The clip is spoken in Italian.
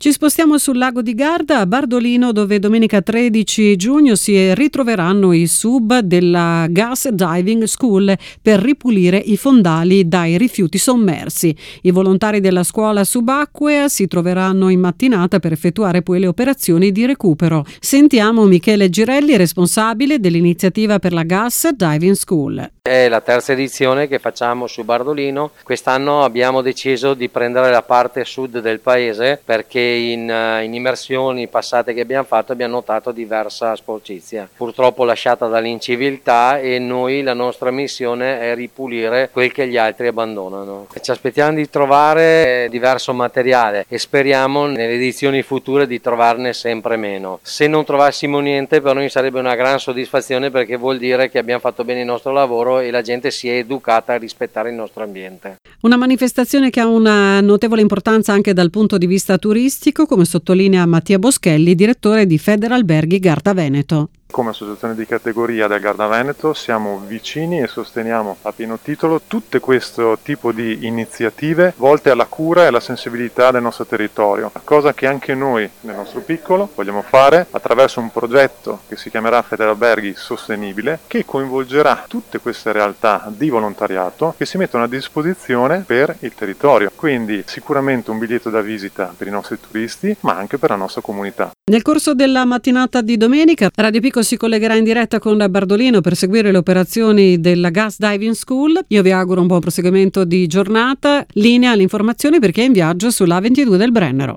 Ci spostiamo sul lago di Garda a Bardolino, dove domenica 13 giugno si ritroveranno i sub della Gas Diving School per ripulire i fondali dai rifiuti sommersi. I volontari della scuola subacquea si troveranno in mattinata per effettuare poi le operazioni di recupero. Sentiamo Michele Girelli, responsabile dell'iniziativa per la Gas Diving School. È la terza edizione che facciamo su Bardolino. Quest'anno abbiamo deciso di prendere la parte sud del paese perché in immersioni passate che abbiamo fatto abbiamo notato diversa sporcizia, purtroppo lasciata dall'inciviltà, e noi la nostra missione è ripulire quel che gli altri abbandonano. Ci aspettiamo di trovare diverso materiale e speriamo nelle edizioni future di trovarne sempre meno. Se non trovassimo niente, per noi sarebbe una gran soddisfazione, perché vuol dire che abbiamo fatto bene il nostro lavoro e la gente si è educata a rispettare il nostro ambiente. Una manifestazione che ha una notevole importanza anche dal punto di vista turistico, come sottolinea Mattia Boschelli, direttore di Federalberghi Garda Veneto. Come associazione di categoria del Garda Veneto siamo vicini e sosteniamo a pieno titolo tutte questo tipo di iniziative volte alla cura e alla sensibilità del nostro territorio, cosa che anche noi nel nostro piccolo vogliamo fare attraverso un progetto che si chiamerà Federalberghi Sostenibile, che coinvolgerà tutte queste realtà di volontariato che si mettono a disposizione per il territorio. Quindi sicuramente un biglietto da visita per i nostri turisti, ma anche per la nostra comunità. Nel corso della mattinata di domenica, Radio Pico si collegherà in diretta con Bardolino per seguire le operazioni della Gas Diving School. Io vi auguro un buon proseguimento di giornata. Linea alle informazioni per chi è in viaggio sulla A22 del Brennero.